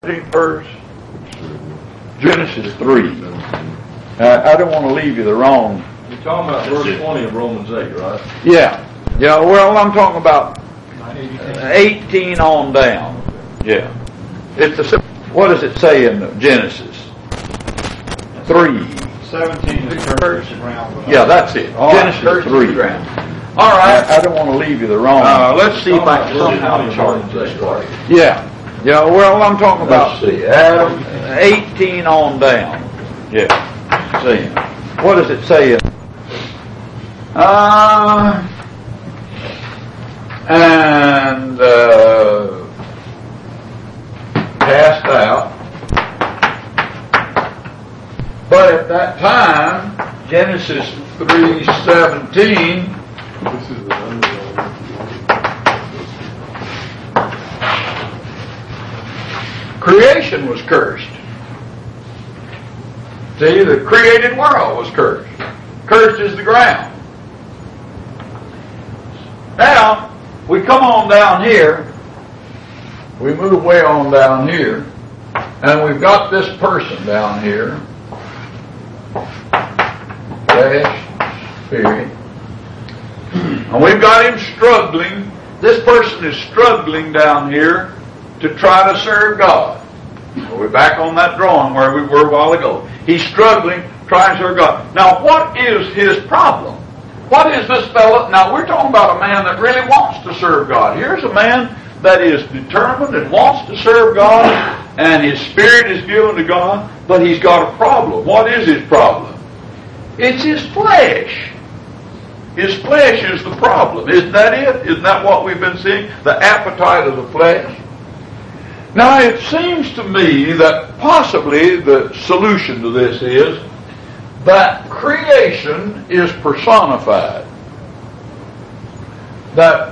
verse? Genesis 3. I don't want to leave you the wrong. You're talking about verse 20 of Romans 8, right? Yeah. Yeah, well, I'm talking about 18 on down. Yeah. What does it say in Genesis 3? 17 is curse ground. Yeah, that's it. Genesis 3. All right. I don't want to leave you the wrong. Let's see if I can somehow chart this for you. Yeah. Yeah, well, I'm talking about 18 on down. Yeah. See. What does it say in cast out. But at that time, Genesis 3:17, creation was cursed. See, the created world was cursed. Cursed is the ground. Now, we come on down here, we move way on down here, and we've got this person down here, flesh, spirit, and we've got him struggling. This person is struggling down here to try to serve God. We're back on that drawing where we were a while ago. He's struggling, trying to serve God. Now, what is his problem? What is this fellow? Now, we're talking about a man that really wants to serve God. Here's a man that is determined and wants to serve God, and his spirit is given to God, but he's got a problem. What is his problem? It's his flesh. His flesh is the problem. Isn't that it? Isn't that what we've been seeing? The appetite of the flesh? Now, it seems to me that possibly the solution to this is that creation is personified. That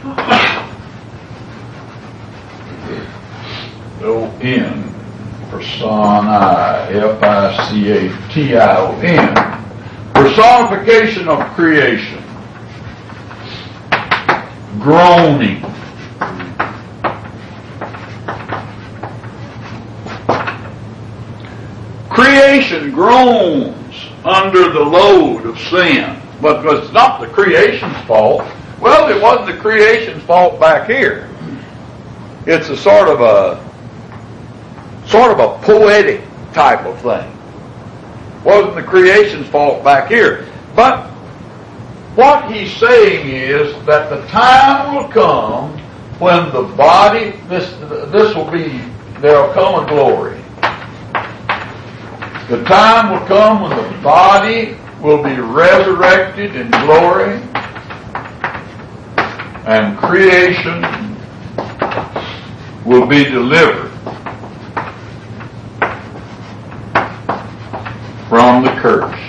O-N, persona, F-I-C-A-T-I-O-N, personification of creation. Groaning. Creation groans under the load of sin, but it's not the creation's fault. Well, it wasn't the creation's fault back here. It's a sort of a poetic type of thing. Wasn't the creation's fault back here. But what he's saying is that the time will come when the body, there'll come a glory. The time will come when the body will be resurrected in glory, and creation will be delivered from the curse.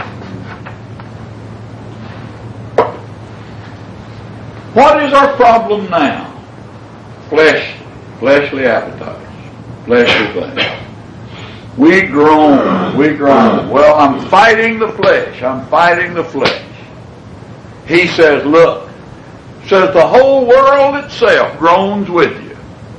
What is our problem now? Fleshly appetites, fleshly things. We groan. Well, I'm fighting the flesh. He says, look, says the whole world itself groans with you.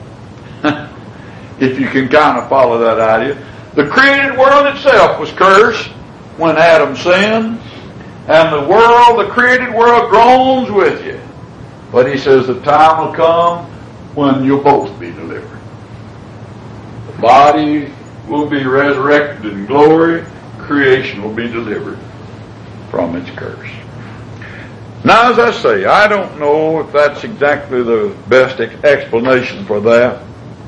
If you can kind of follow that idea. The created world itself was cursed when Adam sinned, and the created world groans with you. But he says the time will come when you'll both be delivered. The body will be resurrected in glory. Creation will be delivered from its curse. Now, as I say, I don't know if that's exactly the best explanation for that.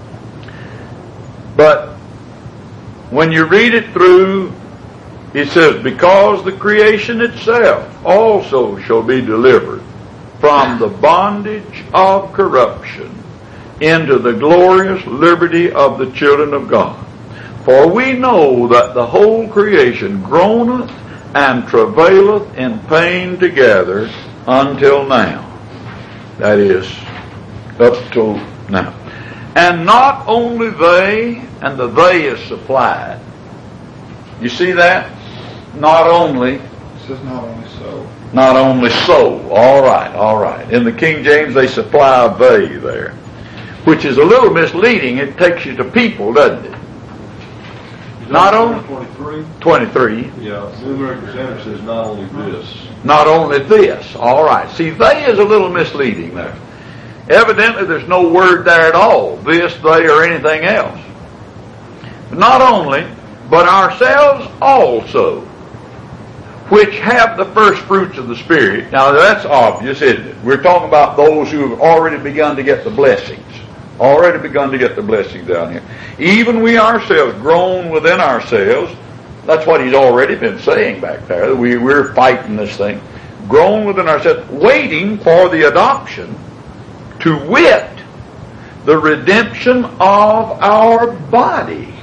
But when you read it through, it says, because the creation itself also shall be delivered from the bondage of corruption into the glorious liberty of the children of God. For we know that the whole creation groaneth and travaileth in pain together until now. That is, up till now. And not only they, and the they is supplied. You see that? Not only. It says not only so. Not only so. All right. In the King James, they supply a they there. which is a little misleading. It takes you to people, doesn't it? Not only 23. 23. Yeah, New American Standard says not only this. Not only this. All right. See, they is a little misleading there. Evidently, there's no word there at all, this, they, or anything else. Not only, but ourselves also, which have the first fruits of the Spirit. Now, that's obvious, isn't it? We're talking about those who have already begun to get the blessings. Already begun to get the blessings down here. Even we ourselves, grown within ourselves, that's what he's already been saying back there. We're fighting this thing. Grown within ourselves, waiting for the adoption, to wit, the redemption of our body.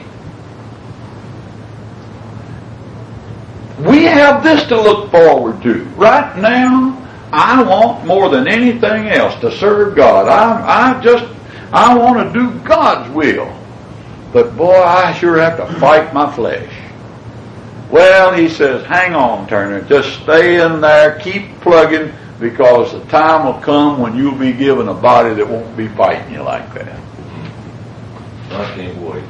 We have this to look forward to. Right now, I want more than anything else to serve God. I want to do God's will. But boy, I sure have to fight my flesh. Well, he says, hang on, Turner. Just stay in there, keep plugging, because the time will come when you'll be given a body that won't be fighting you like that. I can't wait.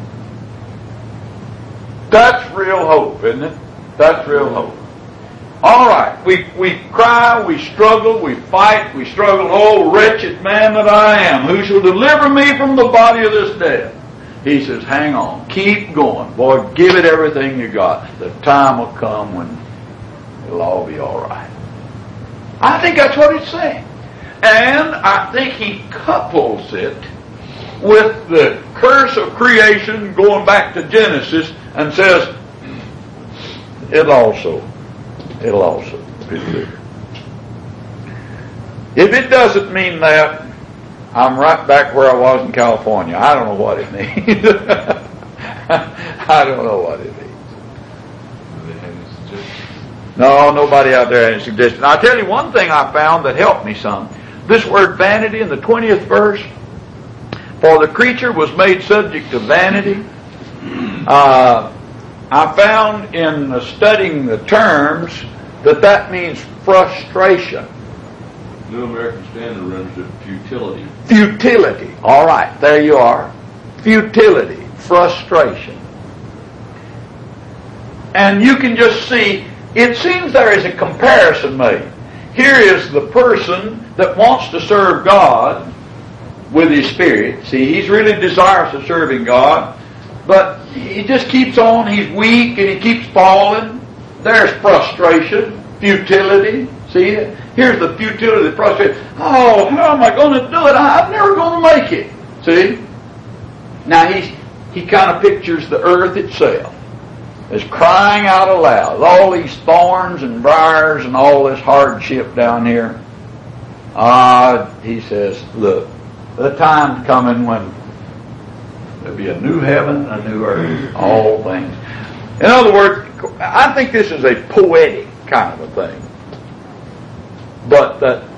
That's real hope, isn't it? That's real hope. All right, we cry, we struggle, we fight, we struggle. Oh, wretched man that I am, who shall deliver me from the body of this death? He says, hang on, keep going. Boy, give it everything you got. The time will come when it'll all be all right. I think that's what he's saying. And I think he couples it with the curse of creation going back to Genesis and says, it'll also be there. If it doesn't mean that, I'm right back where I was in California. I don't know what it means. I don't know what it means. No, nobody out there had any suggestion. I'll tell you one thing I found that helped me some. This word vanity in the 20th verse, for the creature was made subject to vanity. I found in studying the terms that means frustration. New American Standard renders it futility. Futility. All right, there you are. Futility, frustration. And you can just see, it seems there is a comparison made. Here is the person that wants to serve God with his spirit. See, he's really desirous of serving God, but he just keeps on, he's weak and he keeps falling. There's frustration, futility. See it? Here's the futility, the frustration. Oh, how am I going to do it? I'm never going to make it. See? Now he kind of pictures the earth itself as crying out aloud. All these thorns and briars and all this hardship down here. He says, look, the time's coming when there'll be a new heaven, a new earth, all things. In other words, I think this is a poetic kind of a thing. But that's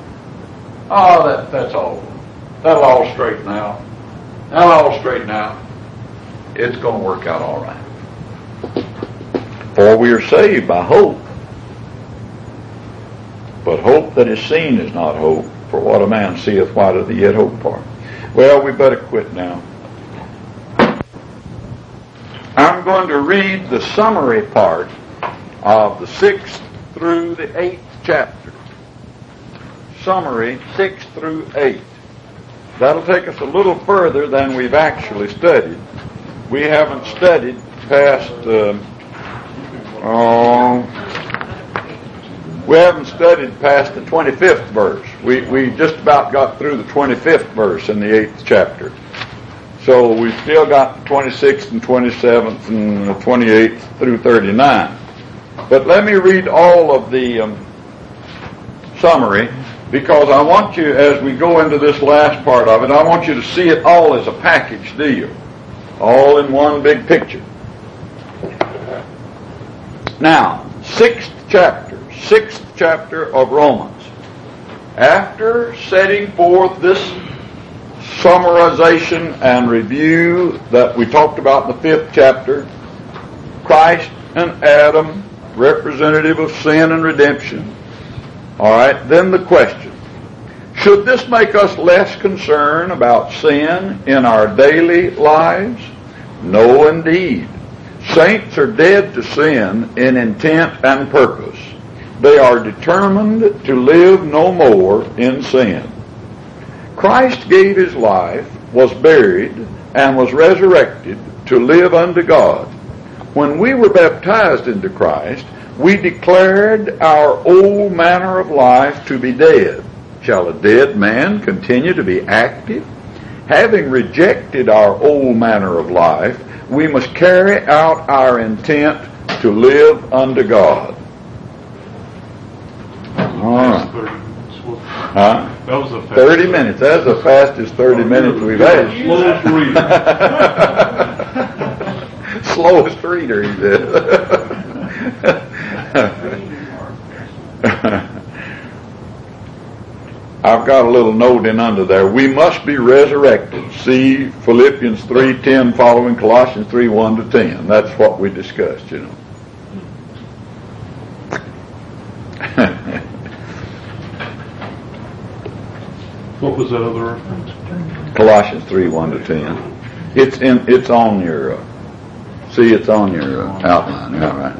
all. That'll all straighten out. That'll all straighten out. It's going to work out all right. For we are saved by hope. But hope that is seen is not hope. For what a man seeth, why doth he yet hope for? Well, we better quit now. I'm going to read the summary part of the 6th through the 8th chapter. Summary 6 through 8. That'll take us a little further than we've actually studied. We haven't studied past the 25th verse. We just about got through the 25th verse in the 8th chapter. So we've still got the 26th and 27th and the 28th through 39. But let me read all of the summary, because I want you, as we go into this last part of it, I want you to see it all as a package deal. All in one big picture. Now, 6th chapter of Romans. After setting forth this summarization and review that we talked about in the 5th chapter, Christ and Adam, representative of sin and redemption. All right, then the question, Should this make us less concerned about sin in our daily lives? No, indeed. Saints are dead to sin in intent and purpose. They are determined to live no more in sin. Christ gave his life, was buried, and was resurrected to live unto God. When we were baptized into Christ, we declared our old manner of life to be dead. Shall a dead man continue to be active? Having rejected our old manner of life, we must carry out our intent to live unto God. All right. Huh? That was a fast 30 minutes. That's the fastest 30 minutes we've had. Slowest reader. Slowest reader, he said. I've got a little note in under there. We must be resurrected. See Philippians 3:10 following Colossians 3:1-10. That's what we discussed, you know. What was that other reference? Colossians 3:1-10. It's on your. See, it's on your outline. All right.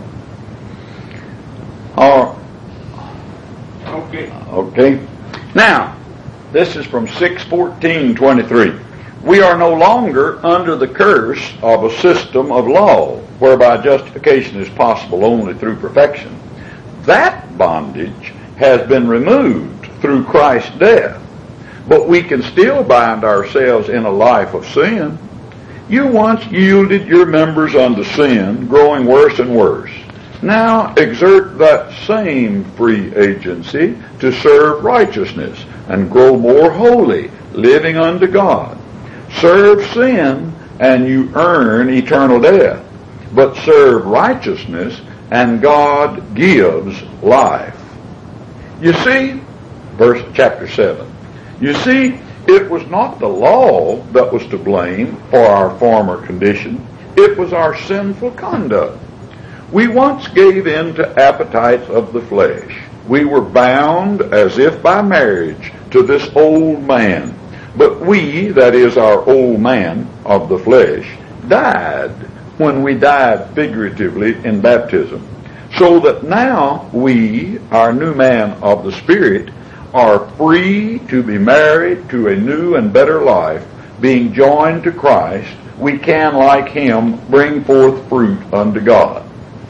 Okay. Now, this is from 6:14:23. We are no longer under the curse of a system of law whereby justification is possible only through perfection. That bondage has been removed through Christ's death, but we can still bind ourselves in a life of sin. You once yielded your members unto sin, growing worse and worse. Now exert that same free agency to serve righteousness and grow more holy, living unto God. Serve sin and you earn eternal death, but serve righteousness and God gives life. You see, chapter 7. You see, it was not the law that was to blame for our former condition. It was our sinful conduct. We once gave in to appetites of the flesh. We were bound as if by marriage to this old man. But we, that is our old man of the flesh, died when we died figuratively in baptism. So that now we, our new man of the Spirit, are free to be married to a new and better life. Being joined to Christ, we can, like him, bring forth fruit unto God.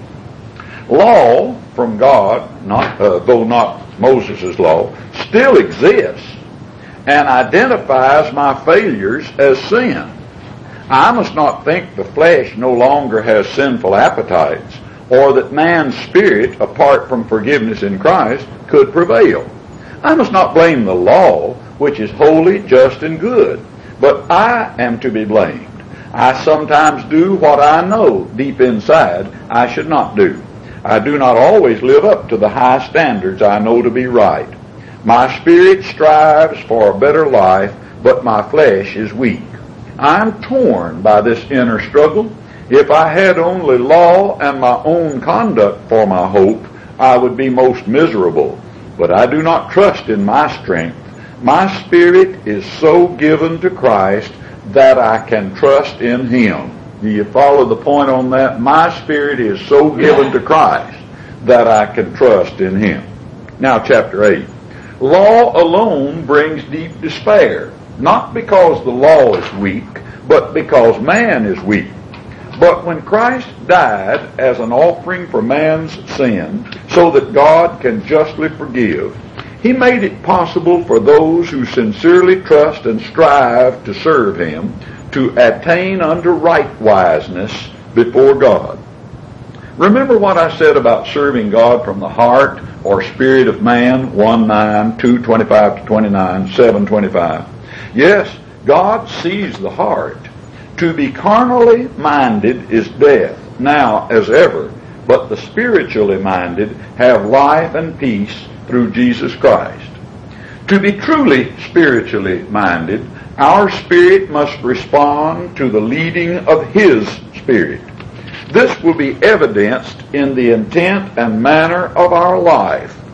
Law from God, though not Moses' law, still exists and identifies my failures as sin. I must not think the flesh no longer has sinful appetites, or that man's spirit, apart from forgiveness in Christ, could prevail. I must not blame the law, which is holy, just, and good, but I am to be blamed. I sometimes do what I know deep inside I should not do. I do not always live up to the high standards I know to be right. My spirit strives for a better life, but my flesh is weak. I am torn by this inner struggle. If I had only law and my own conduct for my hope, I would be most miserable. But I do not trust in my strength. My spirit is so given to Christ that I can trust in him. Do you follow the point on that? My spirit is so given to Christ that I can trust in him. Now, chapter 8. Law alone brings deep despair, not because the law is weak, but because man is weak. But when Christ died as an offering for man's sin, so that God can justly forgive, he made it possible for those who sincerely trust and strive to serve him to attain unto rightwiseness before God. Remember what I said about serving God from the heart or spirit of man, 1:9, 2:25-29, 7:25. Yes, God sees the heart. To be carnally minded is death, now as ever, but the spiritually minded have life and peace through Jesus Christ. To be truly spiritually minded, our spirit must respond to the leading of his spirit. This will be evidenced in the intent and manner of our life.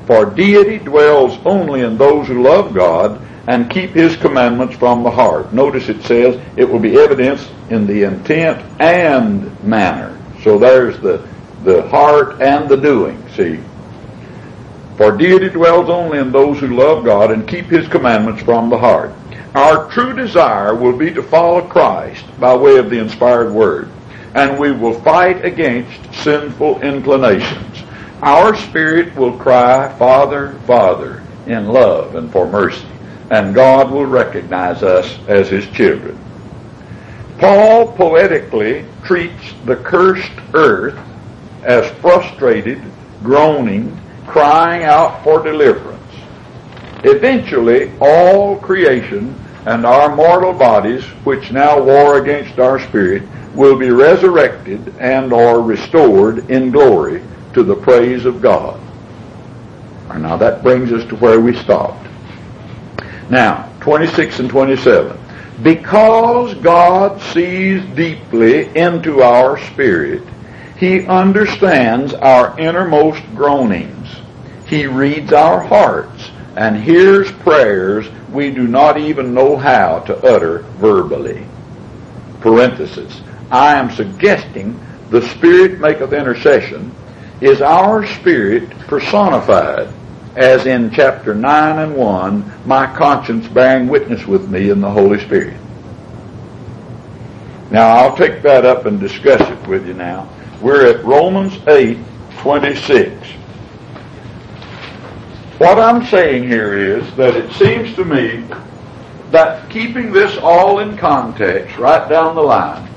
For deity dwells only in those who love God and keep His commandments from the heart. Notice it says it will be evidenced in the intent and manner. So there's the heart and the doing, see. For deity dwells only in those who love God and keep His commandments from the heart. Our true desire will be to follow Christ by way of the inspired Word, and we will fight against sinful inclinations. Our spirit will cry, Father, Father, in love and for mercy, and God will recognize us as His children. Paul poetically treats the cursed earth as frustrated, groaning, crying out for deliverance. Eventually, all creation and our mortal bodies, which now war against our spirit, will be resurrected and or restored in glory to the praise of God. And now that brings us to where we stopped. Now, 26 and 27. Because God sees deeply into our spirit, He understands our innermost groanings. He reads our hearts and hears prayers we do not even know how to utter verbally. Parenthesis. I am suggesting the Spirit maketh intercession is our spirit personified, as in chapter 9 and 1, my conscience bearing witness with me in the Holy Spirit. Now I'll take that up and discuss it with you now. We're at Romans 8:26. What I'm saying here is that it seems to me that keeping this all in context, right down the line,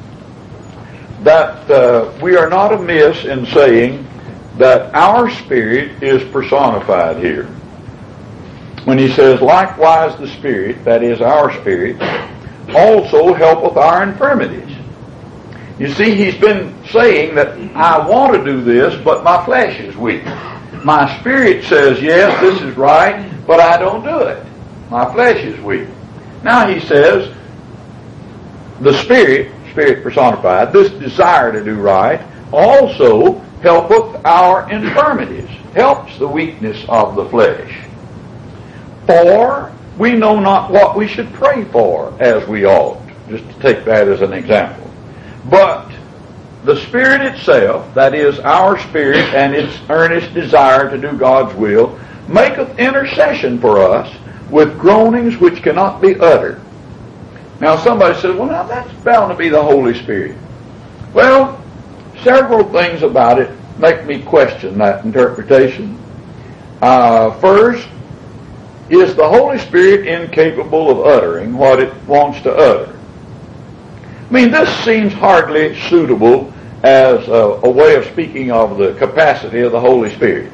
that we are not amiss in saying that our spirit is personified here. When he says, likewise the Spirit, that is our spirit, also helpeth our infirmities. You see, he's been saying that I want to do this, but my flesh is weak. My spirit says, yes, this is right, but I don't do it. My flesh is weak. Now he says, the Spirit personified, this desire to do right, also helpeth our infirmities, helps the weakness of the flesh. For we know not what we should pray for as we ought, just to take that as an example. But the Spirit itself, that is our spirit and its earnest desire to do God's will, maketh intercession for us with groanings which cannot be uttered. Now somebody says, well, now that's bound to be the Holy Spirit. Well, several things about it make me question that interpretation. First, is the Holy Spirit incapable of uttering what it wants to utter? I mean, this seems hardly suitable as a way of speaking of the capacity of the Holy Spirit.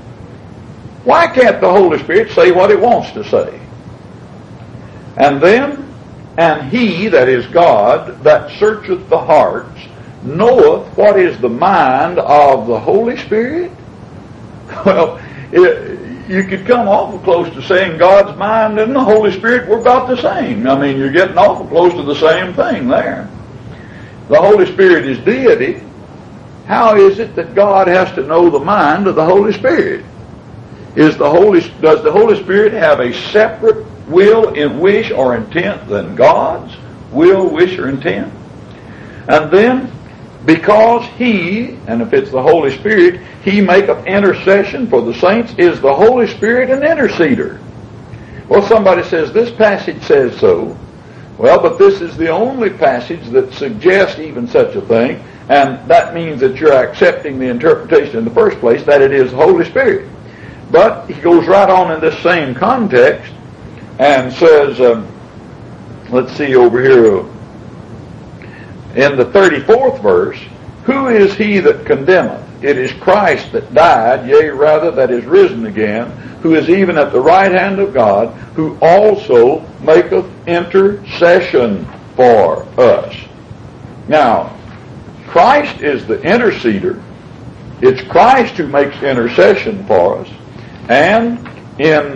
Why can't the Holy Spirit say what it wants to say? And then, and He, that is God, that searcheth the hearts, knoweth what is the mind of the Holy Spirit? Well, you could come awful close to saying God's mind and the Holy Spirit were about the same. I mean, you're getting awful close to the same thing there. The Holy Spirit is deity. How is it that God has to know the mind of the Holy Spirit? Does the Holy Spirit have a separate will, wish, or intent than God's will, wish, or intent? And then, because He, and if it's the Holy Spirit, He maketh intercession for the saints, is the Holy Spirit an interceder? Well, somebody says, this passage says so. Well, but this is the only passage that suggests even such a thing, and that means that you're accepting the interpretation in the first place that it is the Holy Spirit. But he goes right on in this same context and says, let's see over here, in the 34th verse, who is he that condemneth? It is Christ that died, yea, rather that is risen again, who is even at the right hand of God, who also maketh intercession for us. Now, Christ is the interceder. It's Christ who makes intercession for us. And in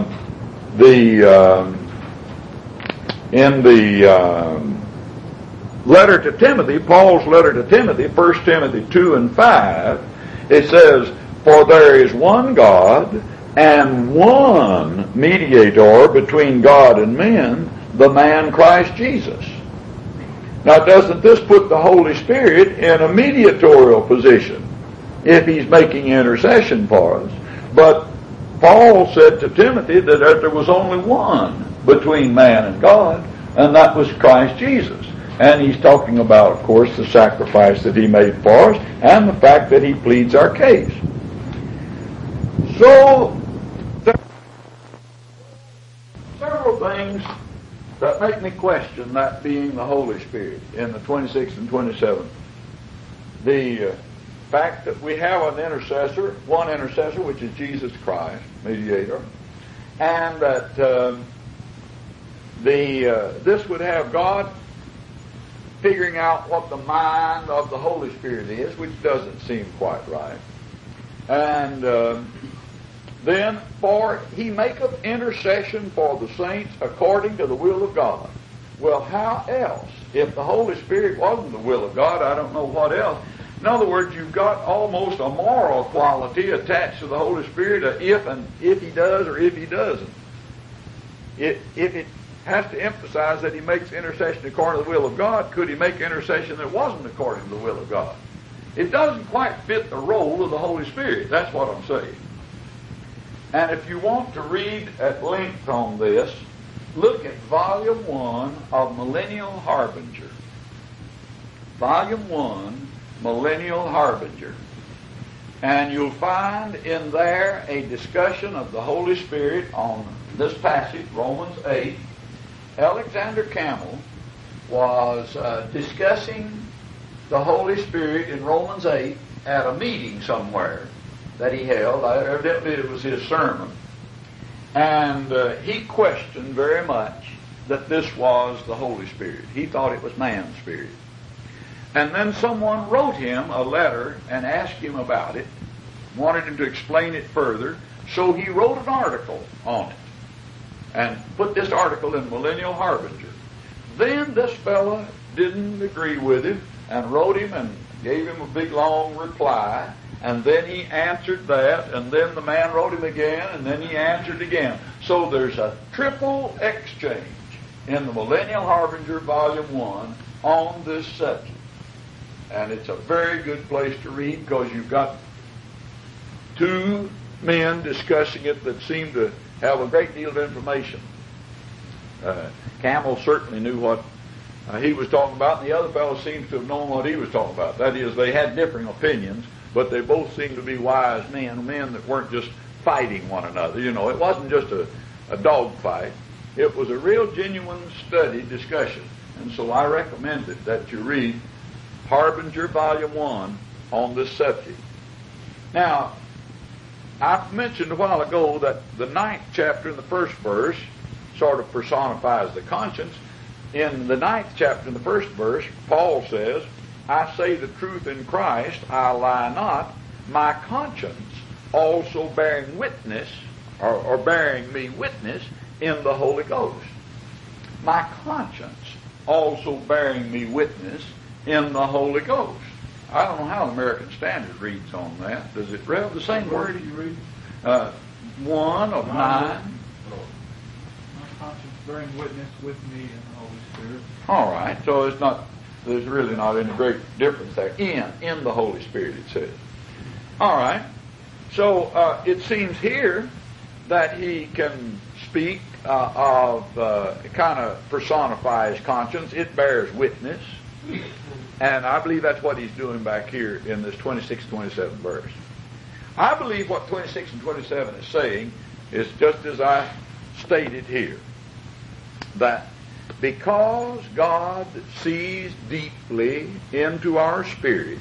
the letter to Timothy, Paul's letter to Timothy, 1 Timothy 2 and 5, it says, for there is one God, and one mediator between God and men, the man Christ Jesus. Now, doesn't this put the Holy Spirit in a mediatorial position if he's making intercession for us? But Paul said to Timothy that there was only one between man and God, and that was Christ Jesus. And he's talking about, of course, the sacrifice that he made for us and the fact that he pleads our case. So, there are several things that make me question that being the Holy Spirit in the 26th and 27th. The fact that we have an intercessor, one intercessor, which is Jesus Christ, mediator, and that this would have God figuring out what the mind of the Holy Spirit is, which doesn't seem quite right. And then, for he maketh intercession for the saints according to the will of God. Well, how else? If the Holy Spirit wasn't the will of God, I don't know what else. In other words, you've got almost a moral quality attached to the Holy Spirit, if he does or if he doesn't. If it has to emphasize that he makes intercession according to the will of God, could he make intercession that wasn't according to the will of God? It doesn't quite fit the role of the Holy Spirit. That's what I'm saying. And if you want to read at length on this, look at Volume 1 of Millennial Harbinger. Volume 1, Millennial Harbinger. And you'll find in there a discussion of the Holy Spirit on this passage, Romans 8. Alexander Campbell was discussing the Holy Spirit in Romans 8 at a meeting somewhere that he held. Evidently it was his sermon. And he questioned very much that this was the Holy Spirit. He thought it was man's spirit. And then someone wrote him a letter and asked him about it, wanted him to explain it further, so he wrote an article on it and put this article in Millennial Harbinger. Then this fellow didn't agree with him and wrote him and gave him a big long reply, and then he answered that, and then the man wrote him again, and then he answered again. So there's a triple exchange in the Millennial Harbinger Volume 1 on this subject. And it's a very good place to read because you've got two men discussing it that seem to have a great deal of information. Campbell certainly knew what he was talking about, and the other fellow seems to have known what he was talking about. That is, they had differing opinions, but they both seemed to be wise men that weren't just fighting one another. You know, it wasn't just a dog fight. It was a real genuine study discussion. And so I recommend it that you read Harbinger Volume 1 on this subject. Now, I mentioned a while ago that the 9th chapter in the first verse sort of personifies the conscience. In the 9th chapter in the first verse, Paul says, I say the truth in Christ, I lie not, my conscience also bearing witness, or bearing me witness in the Holy Ghost. My conscience also bearing me witness in the Holy Ghost. I don't know how the American Standard reads on that. Does it read the same word you read? 1 of 9. My conscience bearing witness with me in the Holy Spirit. All right, so there's really not any great difference there. In the Holy Spirit, it says. All right, so it seems here that he can speak kind of personify his conscience. It bears witness. And I believe that's what he's doing back here in this 26-27 verse. I believe what 26 and 27 is saying is just as I stated here, that because God sees deeply into our spirit,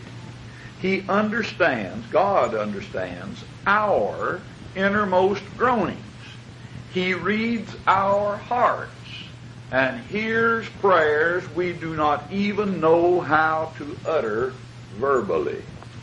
God understands our innermost groanings. He reads our hearts and hears prayers we do not even know how to utter verbally.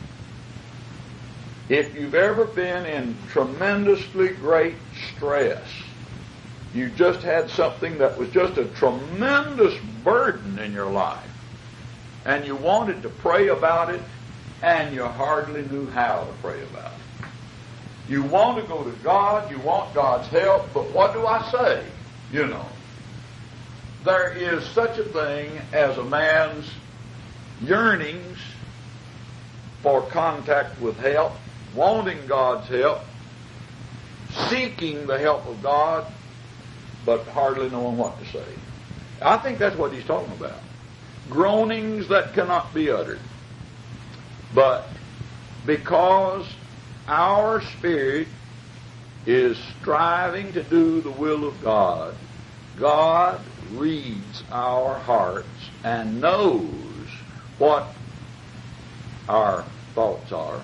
If you've ever been in tremendously great stress, you just had something that was just a tremendous burden in your life, and you wanted to pray about it, and you hardly knew how to pray about it. You want to go to God, you want God's help, but what do I say? You know, there is such a thing as a man's yearnings for contact with help, wanting God's help, seeking the help of God, but hardly knowing what to say. I think that's what he's talking about. Groanings that cannot be uttered. But because our spirit is striving to do the will of God, God reads our hearts and knows what our thoughts are.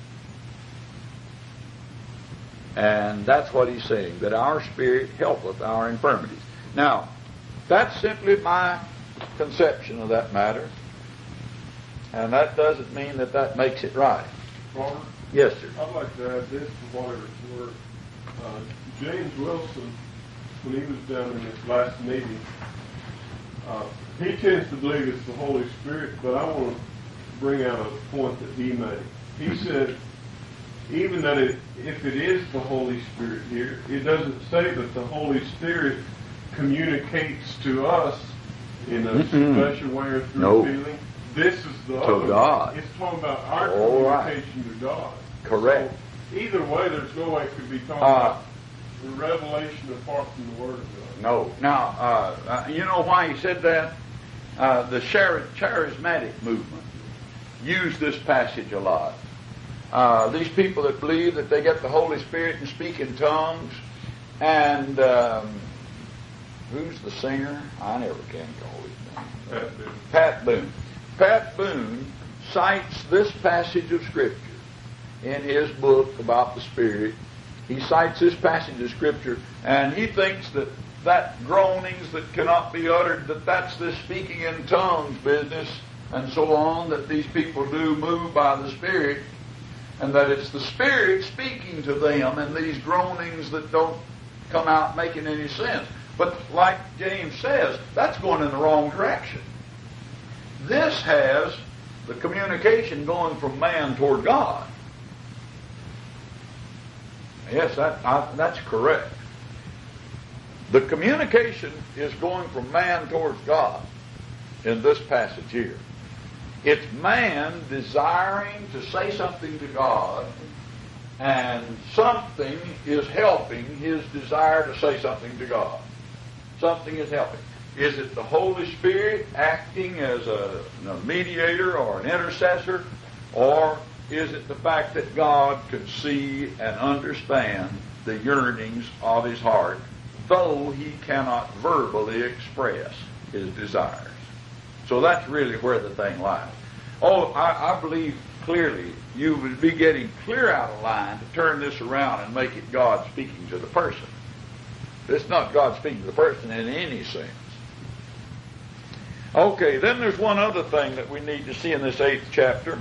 And that's what he's saying, that our spirit helpeth our infirmities. Now, that's simply my conception of that matter. And that doesn't mean that that makes it right. Robert? Yes, sir. I'd like to add this to whatever it's worth. James Wilson, when he was down in this last meeting, he tends to believe it's the Holy Spirit, but I want to bring out a point that he made. He said, even that if it is the Holy Spirit here, it doesn't say that the Holy Spirit communicates to us in a special way or through feeling. This is the other God. It's talking about our communication to God. Correct. So, either way, there's no way it could be talking about the revelation apart from the Word of God. No. Now, you know why he said that? The charismatic movement used this passage a lot. These people that believe that they get the Holy Spirit and speak in tongues, and who's the singer? I never can call his name. Pat Boone. Pat Boone cites this passage of Scripture in his book about the Spirit. He cites this passage of Scripture, and he thinks that groanings that cannot be uttered, that's this speaking in tongues business, and so on, that these people do move by the Spirit, and that it's the Spirit speaking to them, and these groanings that don't come out making any sense. But like James says, that's going in the wrong direction. This has the communication going from man toward God. Yes, that's correct. The communication is going from man towards God in this passage here. It's man desiring to say something to God, and something is helping his desire to say something to God. Something is helping. Is it the Holy Spirit acting as a mediator or an intercessor? Or is it the fact that God could see and understand the yearnings of his heart, though he cannot verbally express his desires? So that's really where the thing lies. Oh, I believe clearly you would be getting clear out of line to turn this around and make it God speaking to the person. It's not God speaking to the person in any sense. Okay, then there's one other thing that we need to see in this 8th chapter.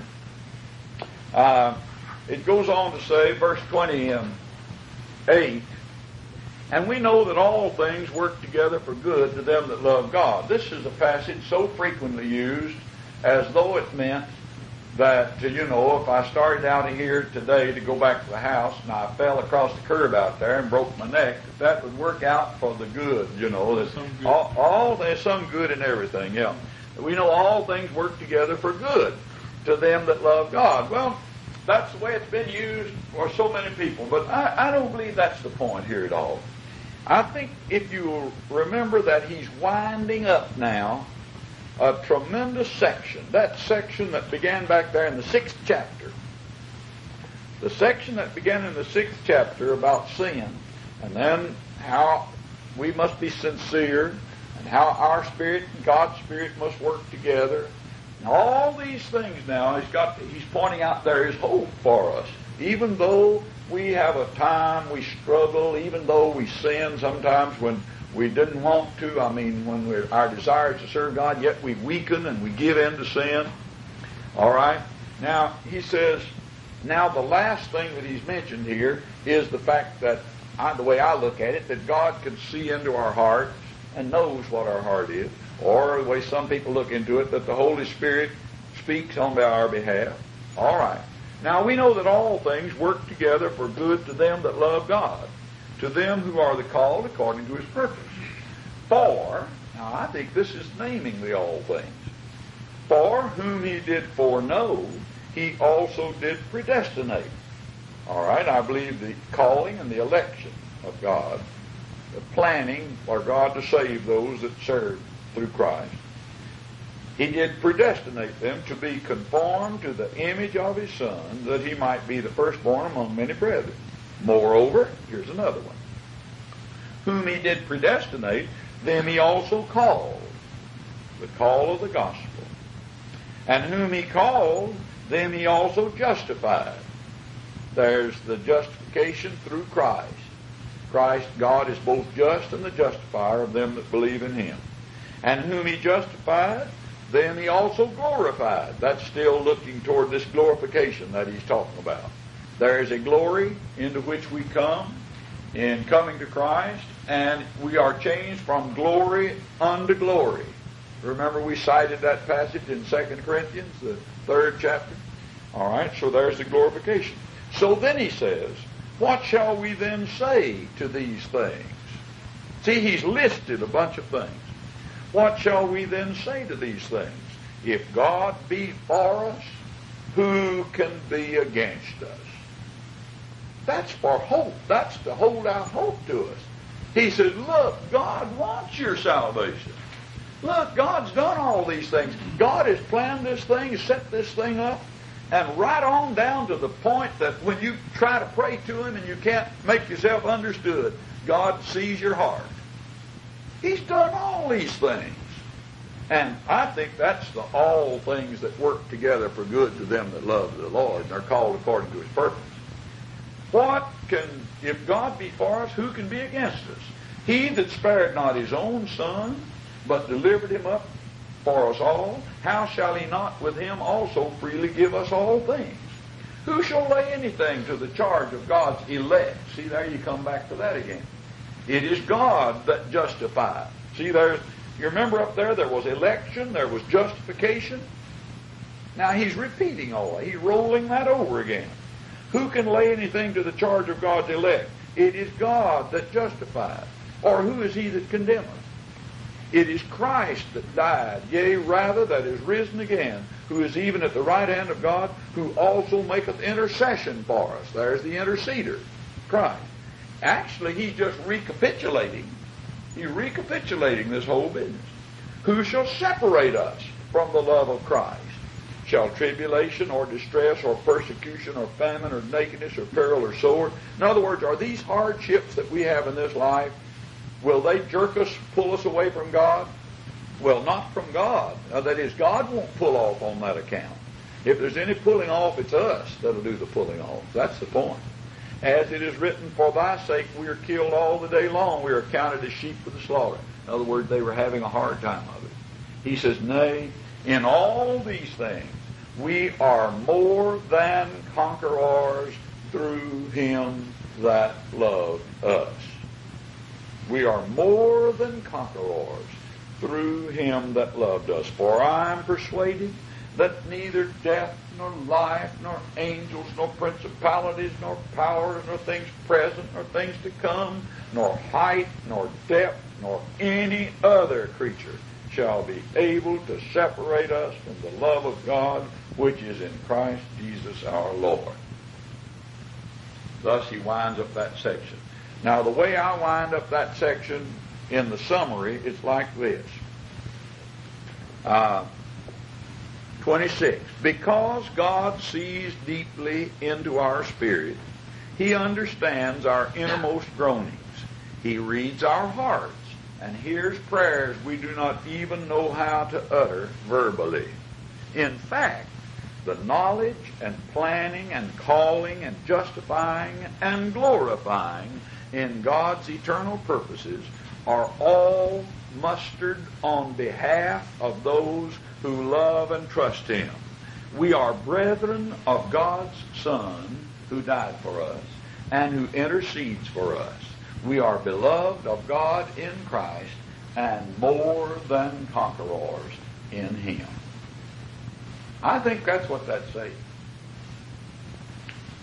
It goes on to say, verse 28, and we know that all things work together for good to them that love God. This is a passage so frequently used as though it meant that, if I started out of here today to go back to the house and I fell across the curb out there and broke my neck, that would work out for the good, There's some good in everything, yeah. We know all things work together for good to them that love God. Well, that's the way it's been used for so many people, but I don't believe that's the point here at all. I think if you remember that he's winding up now a tremendous section, that section that began back there in the 6th chapter. The section that began in the 6th chapter about sin, and then how we must be sincere, and how our spirit and God's spirit must work together. And all these things now, he's pointing out there is hope for us. Even though we have a time we struggle, even though we sin sometimes when we didn't want to, when our desire is to serve God, yet we weaken and we give in to sin. All right? Now, he says, now the last thing that he's mentioned here is the fact that, the way I look at it, that God can see into our hearts and knows what our heart is. Or the way some people look into it, that the Holy Spirit speaks on our behalf. All right. Now we know that all things work together for good to them that love God, to them who are the called according to his purpose. For, now I think this is naming the all things. For whom he did foreknow, he also did predestinate. All right, I believe the calling and the election of God, the planning for God to save those that serve through Christ. He did predestinate them to be conformed to the image of his Son, that he might be the firstborn among many brethren. Moreover, here's another one. Whom he did predestinate, them he also called, the call of the gospel. And whom he called, them he also justified. There's the justification through Christ. Christ, God, is both just and the justifier of them that believe in him. And whom he justified, them he also glorified. That's still looking toward this glorification that he's talking about. There is a glory into which we come in coming to Christ, and we are changed from glory unto glory. Remember we cited that passage in 2 Corinthians, the 3rd chapter? All right, so there's the glorification. So then he says, what shall we then say to these things? See, he's listed a bunch of things. What shall we then say to these things? If God be for us, who can be against us? That's for hope. That's to hold out hope to us. He says, look, God wants your salvation. Look, God's done all these things. God has planned this thing, set this thing up, and right on down to the point that when you try to pray to him and you can't make yourself understood, God sees your heart. He's done all these things. And I think that's the all things that work together for good to them that love the Lord and are called according to his purpose. If God be for us, who can be against us? He that spared not his own Son, but delivered him up for us all, how shall he not with him also freely give us all things? Who shall lay anything to the charge of God's elect? See, there you come back to that again. It is God that justifies. See, you remember up there was election, there was justification. Now he's repeating all that. He's rolling that over again. Who can lay anything to the charge of God's elect? It is God that justifies. Or who is he that condemneth? It is Christ that died, yea, rather, that is risen again, who is even at the right hand of God, who also maketh intercession for us. There's the interceder, Christ. Actually, he's just recapitulating. He's recapitulating this whole business. Who shall separate us from the love of Christ? Shall tribulation or distress or persecution or famine or nakedness or peril or sword? In other words, are these hardships that we have in this life, will they jerk us, pull us away from God? Well, not from God. That is, God won't pull off on that account. If there's any pulling off, it's us that'll do the pulling off. That's the point. As it is written, for thy sake we are killed all the day long. We are counted as sheep for the slaughter. In other words, they were having a hard time of it. He says, nay, in all these things we are more than conquerors through him that loved us. We are more than conquerors through him that loved us. For I am persuaded that neither death, nor life, nor angels, nor principalities, nor powers, nor things present, nor things to come, nor height, nor depth, nor any other creature shall be able to separate us from the love of God which is in Christ Jesus our Lord. Thus he winds up that section. Now the way I wind up that section in the summary, it's like this. 26. Because God sees deeply into our spirit, he understands our innermost groanings. He reads our hearts and hears prayers we do not even know how to utter verbally. In fact, the knowledge and planning and calling and justifying and glorifying in God's eternal purposes are all mustered on behalf of those who love and trust him. We are brethren of God's Son who died for us and who intercedes for us. We are beloved of God in Christ and more than conquerors in him. I think that's what that's saying.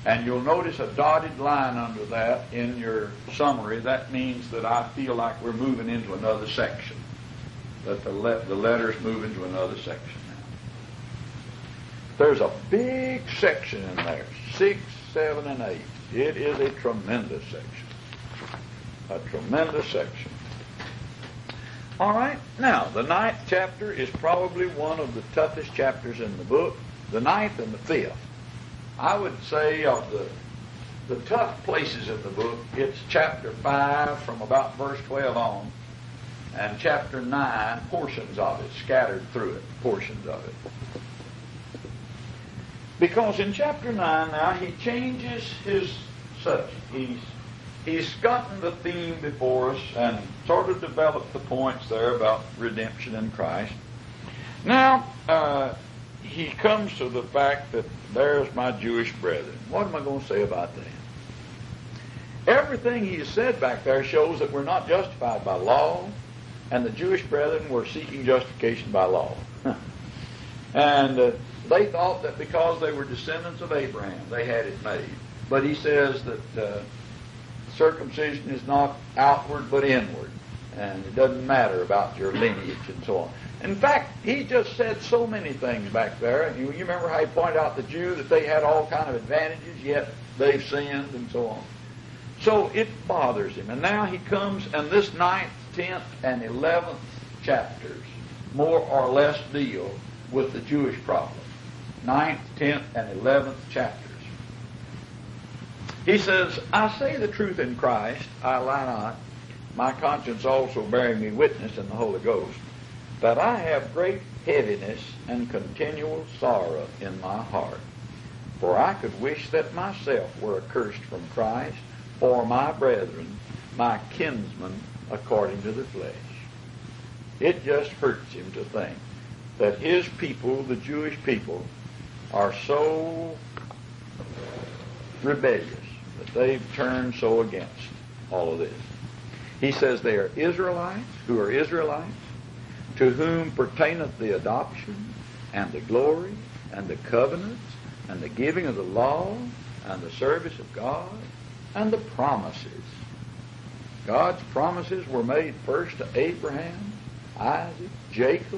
And you'll notice a dotted line under that in your summary. That means that I feel like we're moving into another section. That the letters move into another section now. There's a big section in there, 6, 7, and 8. It is a tremendous section. A tremendous section. All right, now the 9th chapter is probably one of the toughest chapters in the book. The 9th and the 5th. I would say of the tough places in the book, it's chapter 5 from about verse 12 on, and chapter 9, portions of it, scattered through it, portions of it. Because in chapter 9 now, he changes his subject. He's gotten the theme before us and sort of developed the points there about redemption in Christ. Now, he comes to the fact that there's my Jewish brethren. What am I going to say about them? Everything he has said back there shows that we're not justified by law, and the Jewish brethren were seeking justification by law. And they thought that because they were descendants of Abraham, they had it made. But he says that circumcision is not outward but inward, and it doesn't matter about your lineage and so on. In fact, he just said so many things back there. And you remember how he pointed out the Jew that they had all kind of advantages, yet they've sinned and so on. So it bothers him. And now he comes, and this 9th, 10th, and 11th chapters more or less deal with the Jewish problem. 9th, 10th, and 11th chapters. He says, I say the truth in Christ, I lie not, my conscience also bearing me witness in the Holy Ghost, that I have great heaviness and continual sorrow in my heart. For I could wish that myself were accursed from Christ for my brethren, my kinsmen, according to the flesh. It just hurts him to think that his people, the Jewish people, are so rebellious that they've turned so against all of this. He says they are Israelites who are Israelites, to whom pertaineth the adoption and the glory and the covenants and the giving of the law and the service of God and the promises. God's promises were made first to Abraham, Isaac, Jacob.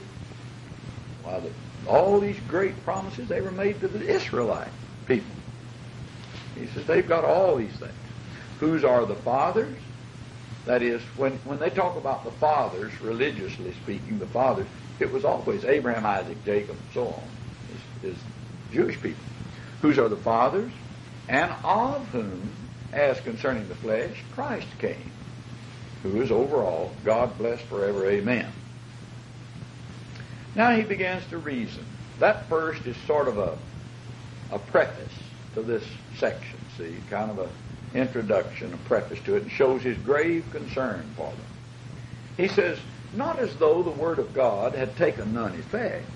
All these great promises, they were made to the Israelite people. He says they've got all these things. Whose are the fathers? That is, when they talk about the fathers, religiously speaking, the fathers, it was always Abraham, Isaac, Jacob, and so on, is Jewish people. Whose are the fathers, and of whom, as concerning the flesh, Christ came, who is over all, God bless forever, amen. Now he begins to reason. That first is sort of a preface to this section, see, kind of a introduction, a preface to it, and shows his grave concern for them. He says, not as though the Word of God had taken none effect.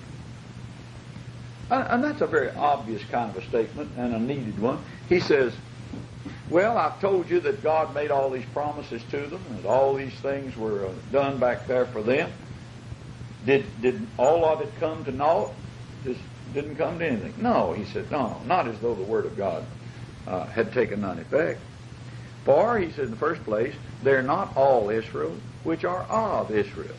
And that's a very obvious kind of a statement and a needed one. He says, well, I've told you that God made all these promises to them, and that all these things were done back there for them. Did all of it come to naught? Just didn't come to anything. No, he said, no, not as though the Word of God had taken none effect. For, he said in the first place, they're not all Israel which are of Israel.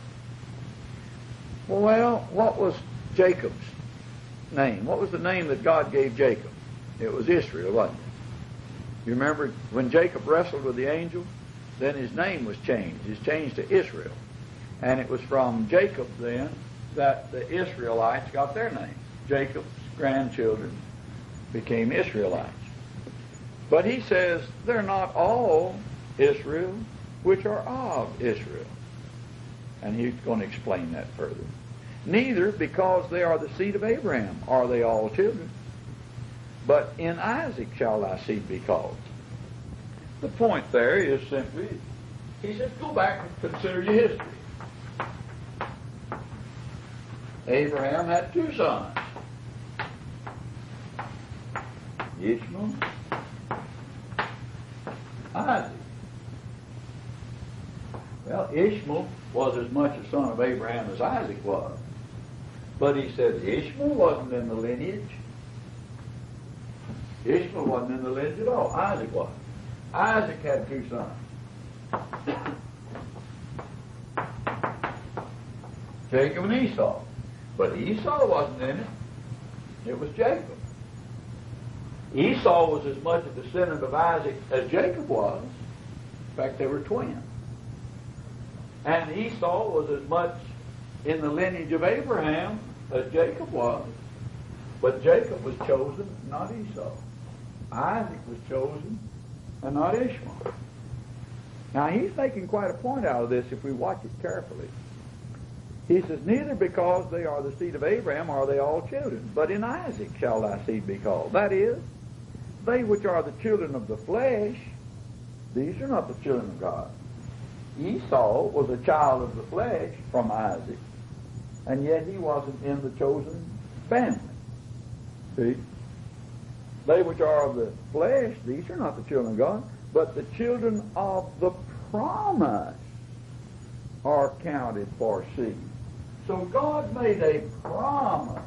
Well, what was Jacob's name? What was the name that God gave Jacob? It was Israel, wasn't it? You remember when Jacob wrestled with the angel? Then his name was changed. It was changed to Israel. And it was from Jacob then that the Israelites got their name. Jacob's grandchildren became Israelites. But he says they're not all Israel which are of Israel. And he's going to explain that further. Neither, because they are the seed of Abraham, are they all children. But in Isaac shall thy seed be called. The point there is simply, he says, go back and consider your history. Abraham had two sons, Ishmael, Isaac. Well, Ishmael was as much a son of Abraham as Isaac was. But he said Ishmael wasn't in the lineage. Ishmael wasn't in the lineage at all. Isaac was. Isaac had 2 sons. Jacob and Esau. But Esau wasn't in it. It was Jacob. Esau was as much a descendant of Isaac as Jacob was. In fact, they were twins. And Esau was as much in the lineage of Abraham as Jacob was. But Jacob was chosen, not Esau. Isaac was chosen, and not Ishmael. Now, he's making quite a point out of this if we watch it carefully. He says, neither because they are the seed of Abraham are they all children, but in Isaac shall thy seed be called. That is, they which are the children of the flesh, these are not the children of God. Esau was a child of the flesh from Isaac, and yet he wasn't in the chosen family. See? They which are of the flesh, these are not the children of God, but the children of the promise are counted for seed. So God made a promise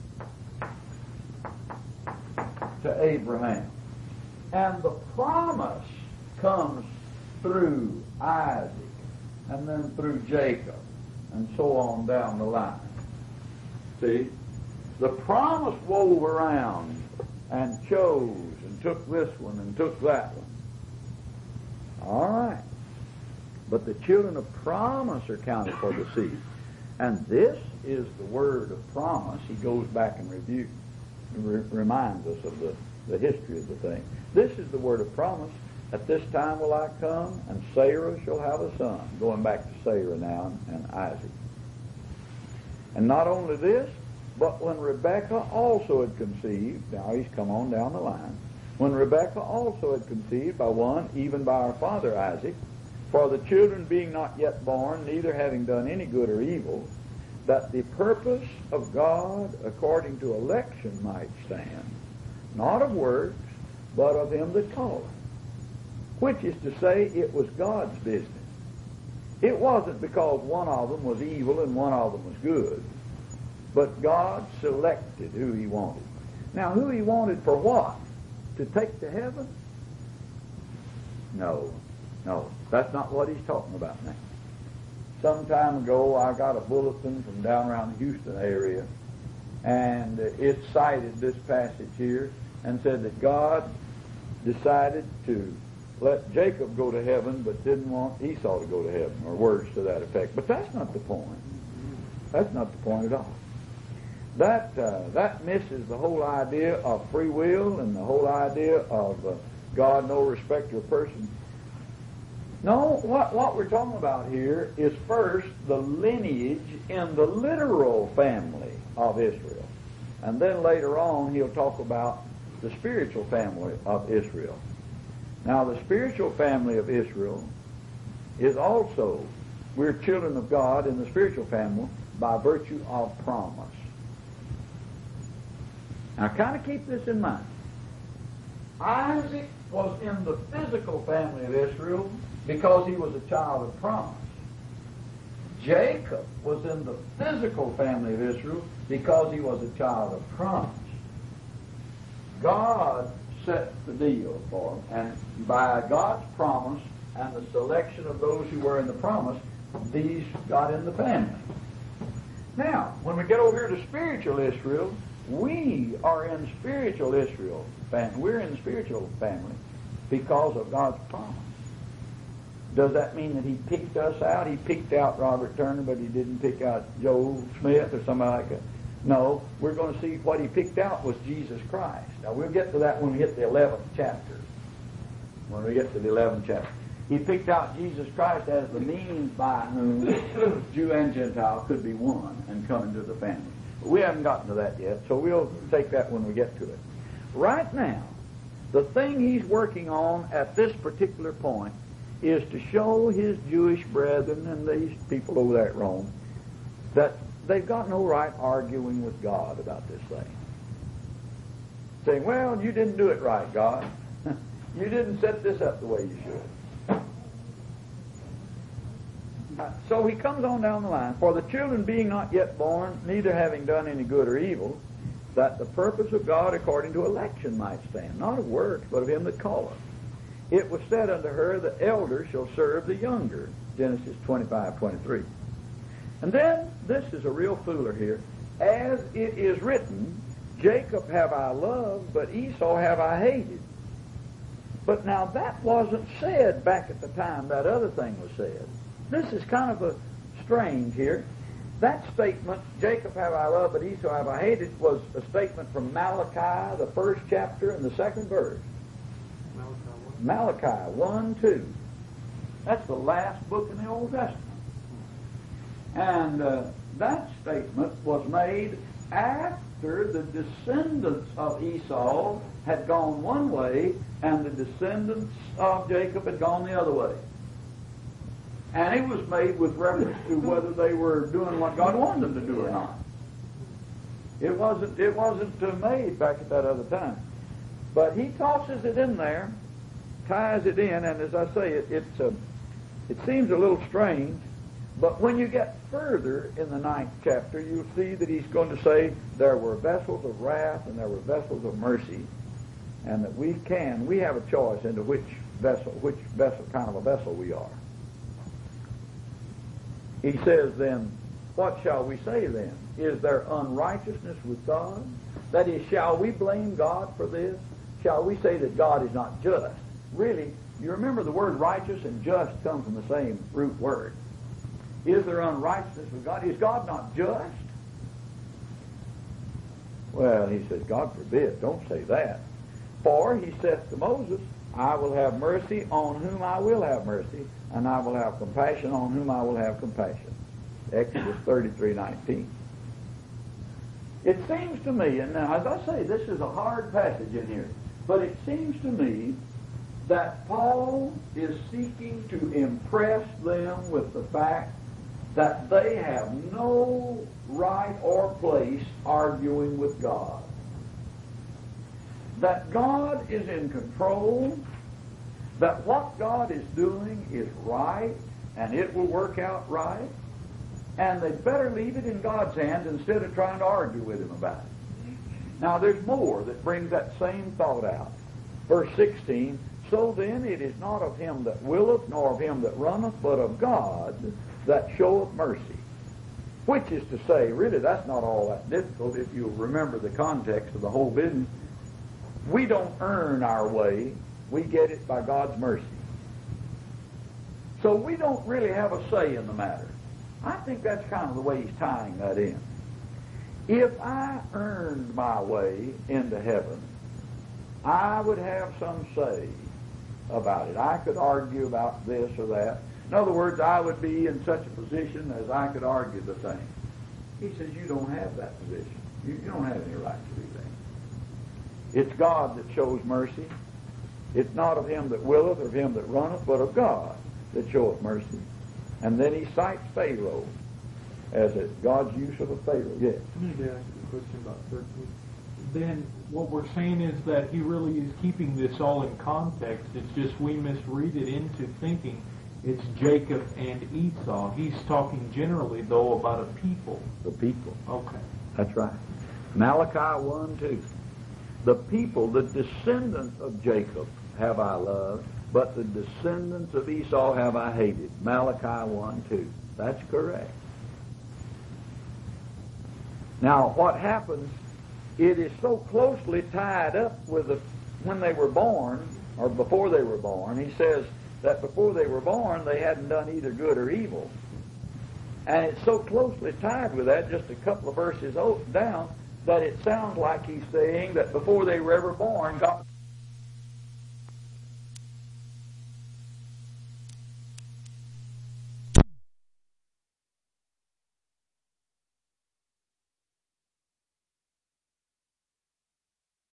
to Abraham. And the promise comes through Isaac, and then through Jacob, and so on down the line. See? The promise wove around and chose and took this one and took that one. All right. But the children of promise are counted for the seed. And this is the word of promise. He goes back and reminds us of the history of the thing. This is the word of promise. At this time will I come, and Sarah shall have a son. Going back to Sarah now and Isaac. And not only this, but when Rebekah also had conceived, now he's come on down the line, when Rebekah also had conceived by one, even by our father Isaac, for the children being not yet born, neither having done any good or evil, that the purpose of God according to election might stand, not of works, but of him that calleth. Which is to say, it was God's business. It wasn't because one of them was evil and one of them was good, but God selected who he wanted. Now, who he wanted for what? To take to heaven? No, that's not what he's talking about now. Some time ago, I got a bulletin from down around the Houston area, and it cited this passage here and said that God decided to let Jacob go to heaven, but didn't want Esau to go to heaven, or words to that effect. But that's not the point. That's not the point at all. That misses the whole idea of free will and the whole idea of God no respecter of person. No, what we're talking about here is first the lineage in the literal family of Israel. And then later on he'll talk about the spiritual family of Israel. Now the spiritual family of Israel is also, we're children of God in the spiritual family by virtue of promise. Now kind of keep this in mind. Isaac was in the physical family of Israel because he was a child of promise. Jacob was in the physical family of Israel because he was a child of promise. God set the deal for him, and by God's promise and the selection of those who were in the promise, these got in the family. Now, when we get over here to spiritual Israel, we are in spiritual Israel. We're in the spiritual family because of God's promise. Does that mean that he picked us out? He picked out Robert Turner, but he didn't pick out Joe Smith or somebody like that. No, we're going to see what he picked out was Jesus Christ. Now, we'll get to that when we hit the 11th chapter. When we get to the 11th chapter. He picked out Jesus Christ as the means by whom Jew and Gentile could be one and come into the family. But we haven't gotten to that yet, so we'll take that when we get to it. Right now, the thing he's working on at this particular point is to show his Jewish brethren and these people over there at Rome that they've got no right arguing with God about this thing. Saying, well, you didn't do it right, God. You didn't set this up the way you should. So he comes on down the line. For the children being not yet born, neither having done any good or evil, that the purpose of God according to election might stand, not of works, but of him that calleth. It was said unto her, the elder shall serve the younger. Genesis 25:23. And then, this is a real fooler here. As it is written, Jacob have I loved, but Esau have I hated. But now that wasn't said back at the time that other thing was said. This is kind of a strange here. That statement, Jacob have I loved, but Esau have I hated, was a statement from Malachi, the 1st chapter and the 2nd verse. Malachi 1:2. That's the last book in the Old Testament. And that statement was made after the descendants of Esau had gone one way and the descendants of Jacob had gone the other way. And it was made with reference to whether they were doing what God wanted them to do or not. It wasn't made back at that other time. But he tosses it in there, ties it in, and as I say, it seems a little strange, but when you get further in the 9th chapter, you'll see that he's going to say there were vessels of wrath and there were vessels of mercy, and that we have a choice into which kind of a vessel we are. He says then, what shall we say then? Is there unrighteousness with God? That is, shall we blame God for this? Shall we say that God is not just? Really, you remember the word righteous and just come from the same root word. Is there unrighteousness with God? Is God not just? Well, he says, God forbid, don't say that. For he saith to Moses, I will have mercy on whom I will have mercy, and I will have compassion on whom I will have compassion. Exodus 33:19. It seems to me, and now as I say, this is a hard passage in here, but it seems to me that Paul is seeking to impress them with the fact that they have no right or place arguing with God. That God is in control, that what God is doing is right, and it will work out right, and they'd better leave it in God's hands instead of trying to argue with him about it. Now there's more that brings that same thought out. Verse 16, so then it is not of him that willeth, nor of him that runneth, but of God that showeth mercy. Which is to say, really that's not all that difficult if you'll remember the context of the whole business. We don't earn our way, we get it by God's mercy. So we don't really have a say in the matter. I think that's kind of the way he's tying that in. If I earned my way into heaven, I would have some say about it. I could argue about this or that. In other words, I would be in such a position as I could argue the thing. He says, you don't have that position. You don't have any right to do that. It's God that shows mercy. It's not of him that willeth or of him that runneth, but of God that showeth mercy. And then he cites Pharaoh as God's use of a Pharaoh. Yes. Let me ask you a question about 13. Then what we're saying is that he really is keeping this all in context. It's just we misread it into thinking it's Jacob and Esau. He's talking generally, though, about a people. The people. Okay. That's right. Malachi 1:2. The people, the descendants of Jacob have I loved, but the descendants of Esau have I hated. Malachi 1:2. That's correct. Now, what happens, it is so closely tied up with when they were born, or before they were born. He says that before they were born, they hadn't done either good or evil. And it's so closely tied with that, just a couple of verses down, that it sounds like he's saying that before they were ever born, God